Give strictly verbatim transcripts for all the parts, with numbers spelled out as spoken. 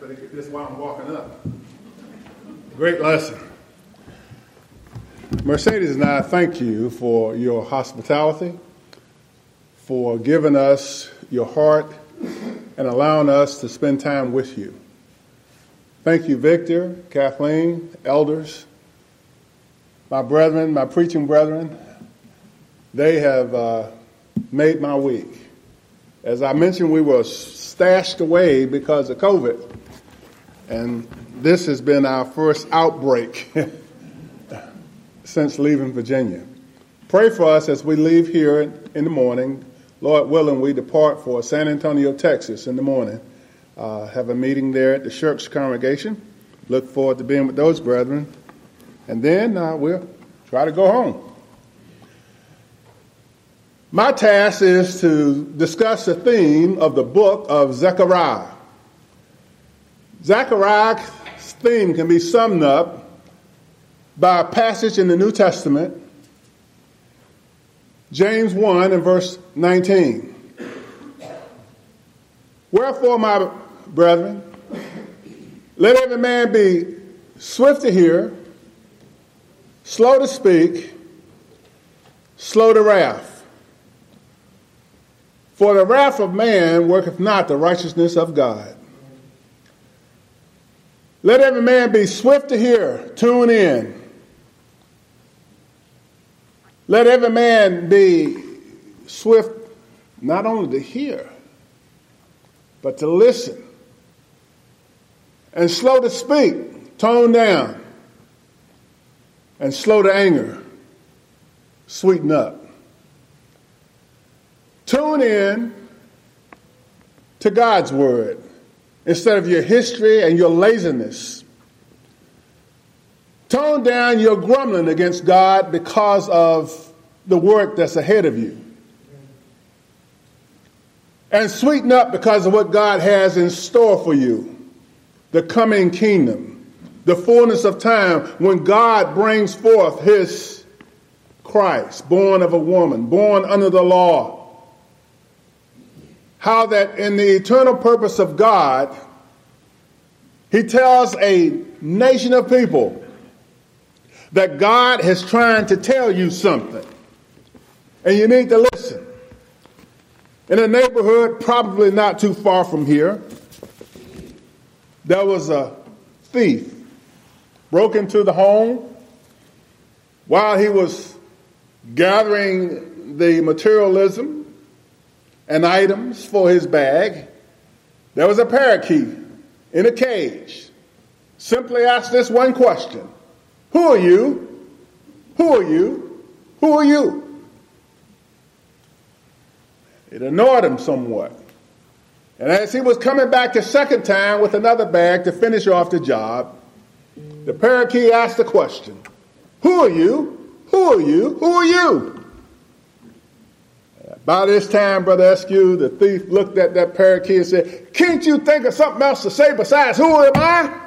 Better get this while I'm walking up. Great lesson. Mercedes and I thank you for your hospitality, for giving us your heart and allowing us to spend time with you. Thank you, Victor, Kathleen, elders, my brethren, my preaching brethren. They have uh, made my week. As I mentioned, we were stashed away because of COVID, and this has been our first outbreak since leaving Virginia. Pray for us as we leave here in the morning. Lord willing, we depart for San Antonio, Texas in the morning. Uh, have a meeting there at the Shirks congregation. Look forward to being with those brethren. And then uh, we'll try to go home. My task is to discuss the theme of the book of Zechariah. Zechariah's theme can be summed up by a passage in the New Testament, James one and verse nineteen. Wherefore, my brethren, let every man be swift to hear, slow to speak, slow to wrath. For the wrath of man worketh not the righteousness of God. Let every man be swift to hear, tune in. Let every man be swift not only to hear, but to listen. And slow to speak, tone down. And slow to anger, sweeten up. Tune in to God's word instead of your history and your laziness. Tone down your grumbling against God because of the work that's ahead of you. And sweeten up because of what God has in store for you. The coming kingdom. The fullness of time when God brings forth his Christ, born of a woman, born under the law. How that in the eternal purpose of God, he tells a nation of people that God is trying to tell you something. And you need to listen. In a neighborhood probably not too far from here, there was a thief broke into the home while he was gathering the materialism and items for his bag. There was a parakeet in a cage. Simply asked this one question. Who are you? Who are you? Who are you? It annoyed him somewhat. And as he was coming back the second time with another bag to finish off the job, the parakeet asked the question, who are you? Who are you? Who are you? By this time, Brother Eskew, the thief looked at that parakeet and said, can't you think of something else to say besides who am I?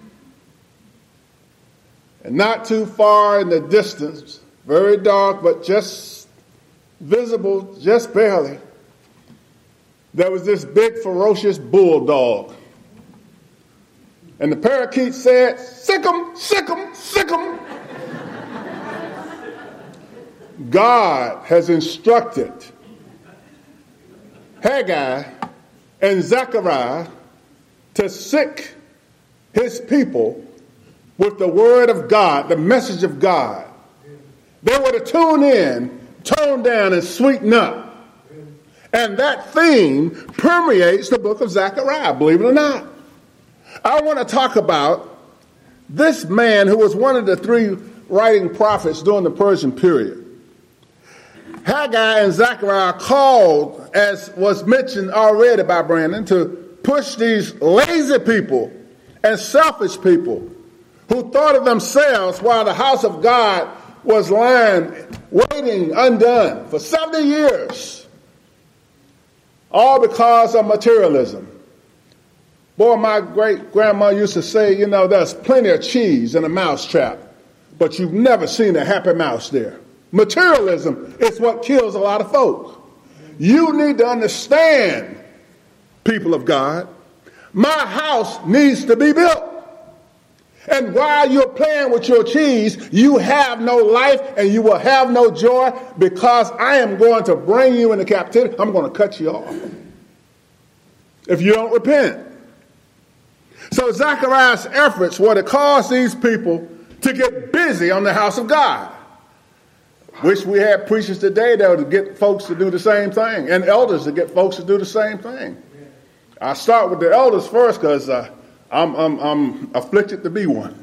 And not too far in the distance, very dark, but just visible, just barely, there was this big, ferocious bulldog. And the parakeet said, sick 'em, sick 'em, sick 'em. God has instructed Haggai and Zechariah to sick his people with the word of God, the message of God. They were to tune in, tone down, and sweeten up. And that theme permeates the book of Zechariah, believe it or not. I want to talk about this man who was one of the three writing prophets during the Persian period. Haggai and Zechariah are called, as was mentioned already by Brandon, to push these lazy people and selfish people who thought of themselves while the house of God was lying, waiting undone for seventy years. All because of materialism. Boy, my great-grandma used to say, you know, there's plenty of cheese in a mousetrap, but you've never seen a happy mouse there. Materialism is what kills a lot of folk. You need to understand, people of God, My house needs to be built. And while you're playing with your cheese, you have no life and you will have no joy, because I am going to bring you into captivity. I'm going to cut you off if you don't repent. So Zechariah's efforts were to cause these people to get busy on the house of God. Wish we had preachers today that would get folks to do the same thing, and elders to get folks to do the same thing. I start with the elders first because uh, I'm, I'm, I'm afflicted to be one.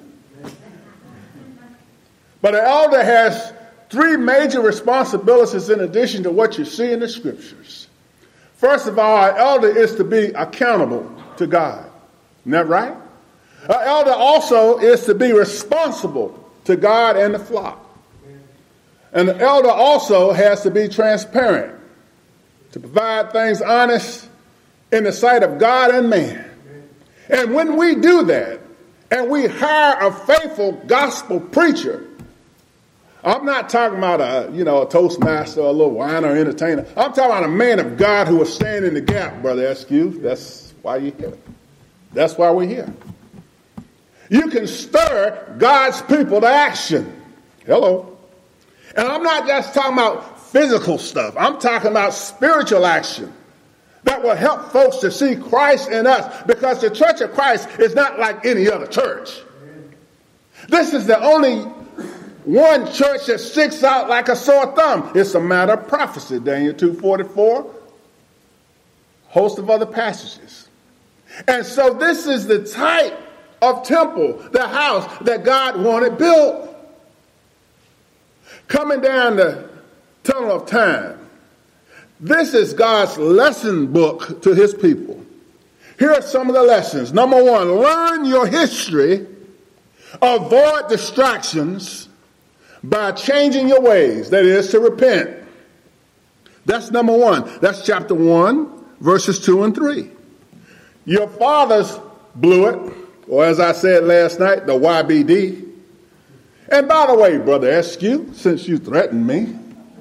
But an elder has three major responsibilities in addition to what you see in the scriptures. First of all, an elder is to be accountable to God. Isn't that right? An elder also is to be responsible to God and the flock. And the elder also has to be transparent, to provide things honest in the sight of God and man. And when we do that, and we hire a faithful gospel preacher, I'm not talking about a, you know, a Toastmaster or a little whiner or entertainer. I'm talking about a man of God who will stand in the gap, Brother Eskew. That's why you're here. That's why we're here. You can stir God's people to action. Hello. And I'm not just talking about physical stuff. I'm talking about spiritual action that will help folks to see Christ in us, because the Church of Christ is not like any other church. This is the only one church that sticks out like a sore thumb. It's a matter of prophecy, Daniel two forty-four, host of other passages. And so this is the type of temple, the house that God wanted built. Coming down the tunnel of time, this is God's lesson book to his people. Here are some of the lessons. Number one, learn your history. Avoid distractions by changing your ways. That is, to repent. That's number one. That's chapter one, verses two and three. Your fathers blew it, or as I said last night, the Y B D. And by the way, Brother Eskew, since you threatened me,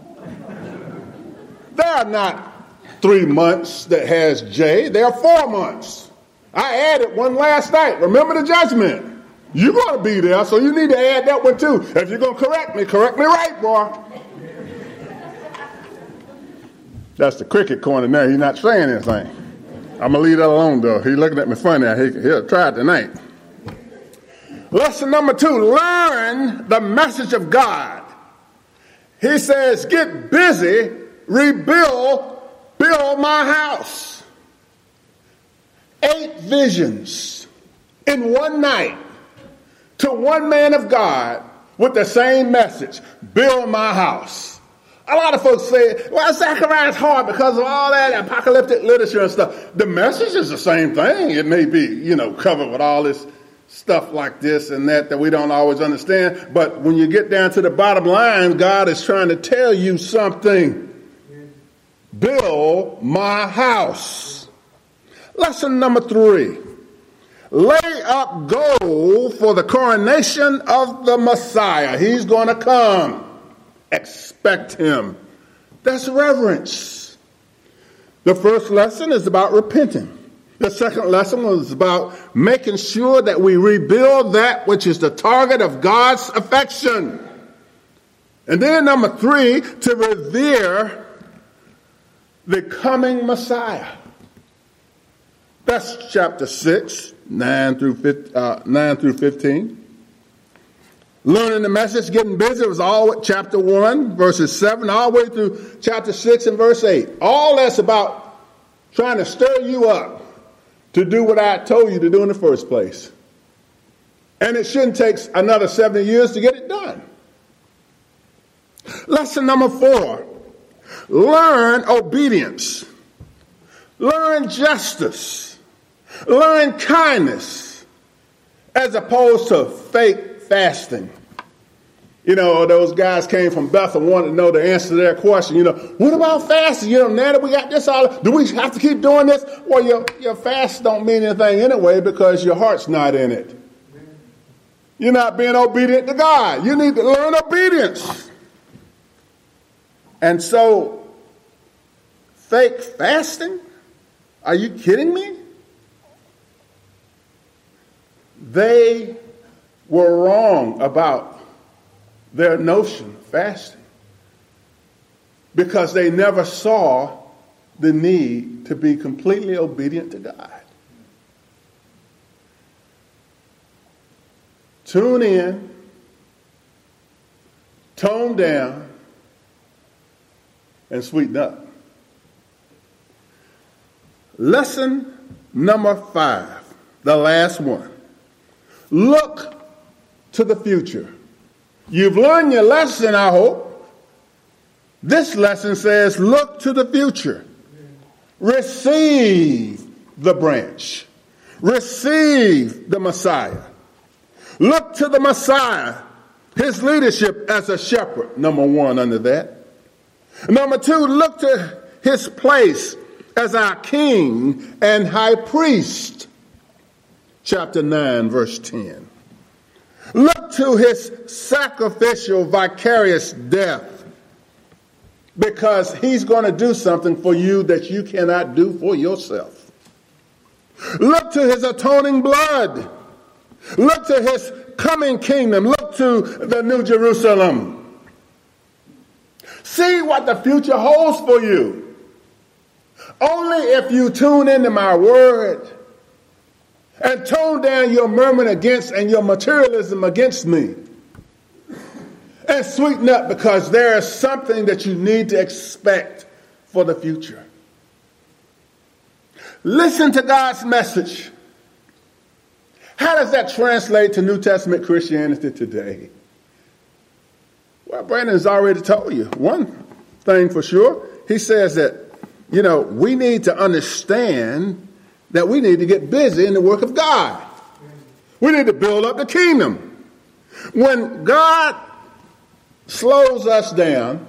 there are not three months that has J. There are four months. I added one last night. Remember the judgment. You're going to be there, so you need to add that one too. If you're going to correct me, correct me right, boy. That's the cricket corner now. He's not saying anything. I'm going to leave that alone, though. He's looking at me funny. He, he'll try it tonight. Lesson number two, learn the message of God. He says, get busy, rebuild, build my house. Eight visions in one night to one man of God with the same message, build my house. A lot of folks say, well, Zechariah's hard because of all that apocalyptic literature and stuff. The message is the same thing. It may be, you know, covered with all this stuff like this and that that we don't always understand. But when you get down to the bottom line, God is trying to tell you something. Build my house. Lesson number three. Lay up gold for the coronation of the Messiah. He's going to come. Expect him. That's reverence. The first lesson is about repenting. The second lesson was about making sure that we rebuild that which is the target of God's affection. And then number three, to revere the coming Messiah. That's chapter six, nine through fifteen. Learning the message, getting busy, was all at chapter one, verses seven, all the way through chapter six and verse eight. All that's about trying to stir you up to do what I told you to do in the first place. And it shouldn't take another seventy years to get it done. Lesson number four, learn obedience. Learn justice. Learn kindness as opposed to fake fasting. You know, those guys came from Bethel, wanted to know the answer to their question. You know, what about fasting? You know, now that we got this all, do we have to keep doing this? Well, your, your fast don't mean anything anyway because your heart's not in it. You're not being obedient to God. You need to learn obedience. And so, fake fasting? Are you kidding me? they were wrong about their notion of fasting because they never saw the need to be completely obedient to God. Tune in, tone down, and sweeten up. Lesson number five, the last one. Look to the future. You've learned your lesson, I hope. This lesson says, look to the future. Receive the branch. Receive the Messiah. Look to the Messiah, his leadership as a shepherd, number one under that. Number two, look to his place as our king and high priest. Chapter nine, verse ten. Look to his sacrificial, vicarious death, because he's going to do something for you that you cannot do for yourself. Look to his atoning blood. Look to his coming kingdom. Look to the New Jerusalem. See what the future holds for you. Only if you tune into my word and tone down your murmuring against and your materialism against me. And sweeten up, because there is something that you need to expect for the future. Listen to God's message. How does that translate to New Testament Christianity today? Well, Brandon's already told you one thing for sure. He says that, you know, we need to understand that we need to get busy in the work of God. We need to build up the kingdom. When God slows us down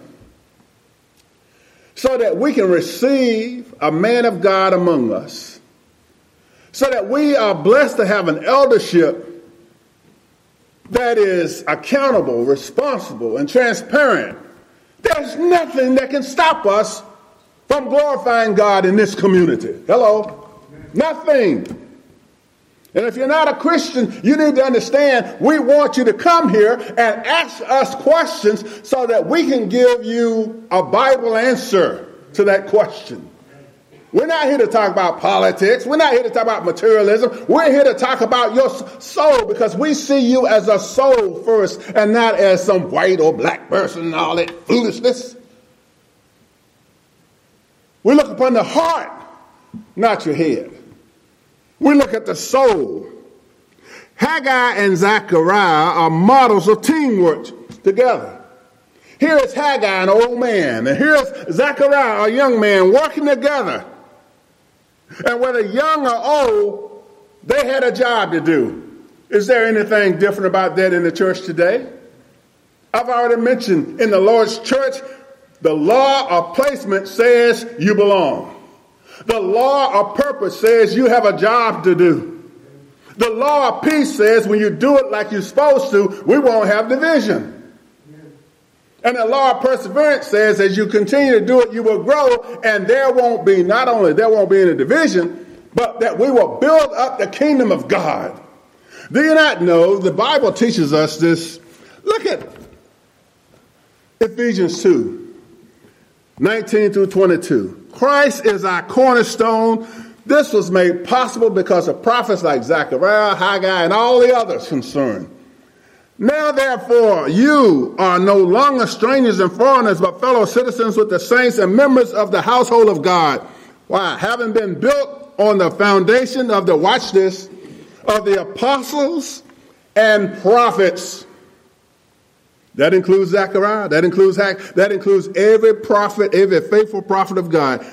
so that we can receive a man of God among us, so that we are blessed to have an eldership that is accountable, responsible, and transparent, there's nothing that can stop us from glorifying God in this community. Hello? Nothing. And if you're not a Christian, you need to understand we want you to come here and ask us questions so that we can give you a Bible answer to that question. We're not here to talk about politics. We're not here to talk about materialism. We're here to talk about your soul, because we see you as a soul first and not as some white or black person and all that foolishness. We look upon the heart, not your head. We look at the soul. Haggai and Zechariah are models of teamwork together. Here is Haggai, an old man, and here's Zechariah, a young man, working together. And whether young or old, they had a job to do. Is there anything different about that in the church today? I've already mentioned in the Lord's church, the law of placement says you belong. The law of purpose says you have a job to do. The law of peace says when you do it like you're supposed to, we won't have division. And the law of perseverance says as you continue to do it, you will grow, and there won't be, not only there won't be any division, but that we will build up the kingdom of God. Do you not know the Bible teaches us this? Look at Ephesians two, nineteen through twenty-two. Christ is our cornerstone. This was made possible because of prophets like Zechariah, Haggai, and all the others concerned. Now, therefore, you are no longer strangers and foreigners, but fellow citizens with the saints and members of the household of God. Why? Having been built on the foundation of the, watch this, of the apostles and prophets. That includes Zechariah. That includes Haggai. That includes every prophet, every faithful prophet of God.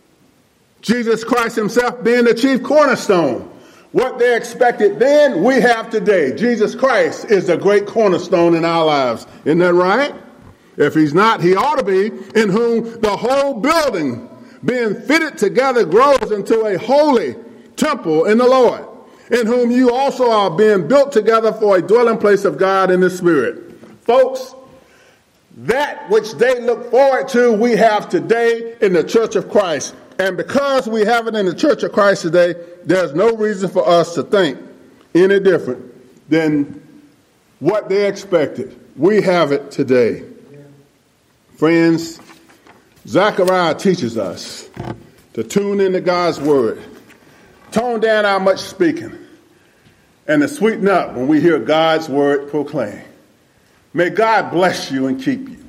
Jesus Christ himself being the chief cornerstone. What they expected then, we have today. Jesus Christ is the great cornerstone in our lives. Isn't that right? If he's not, he ought to be, in whom the whole building, being fitted together, grows into a holy temple in the Lord, in whom you also are being built together for a dwelling place of God in the Spirit. Folks, that which they look forward to, we have today in the Church of Christ. And because we have it in the Church of Christ today, there's no reason for us to think any different than what they expected. We have it today. Friends, Zechariah teaches us to tune into God's word, tone down our much speaking, and to sweeten up when we hear God's word proclaimed. May God bless you and keep you.